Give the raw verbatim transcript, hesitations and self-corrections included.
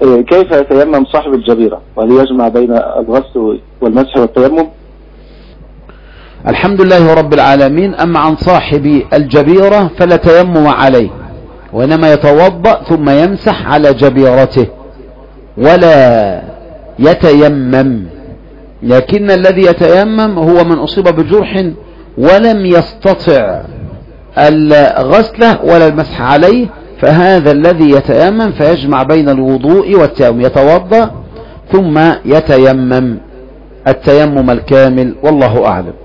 كيف يتيمم صاحب الجبيرة؟ وهل يجمع بين الغسل والمسح والتيمم؟ الحمد لله رب العالمين. أما عن صاحب الجبيرة فلا تيمم عليه، وإنما يتوضأ ثم يمسح على جبيرته ولا يتيمم. لكن الذي يتيمم هو من أصيب بجرح ولم يستطع الغسل ولا المسح عليه، فهذا الذي يتيمم فيجمع بين الوضوء والتيمم، يتوضأ ثم يتيمم التيمم الكامل، والله أعلم.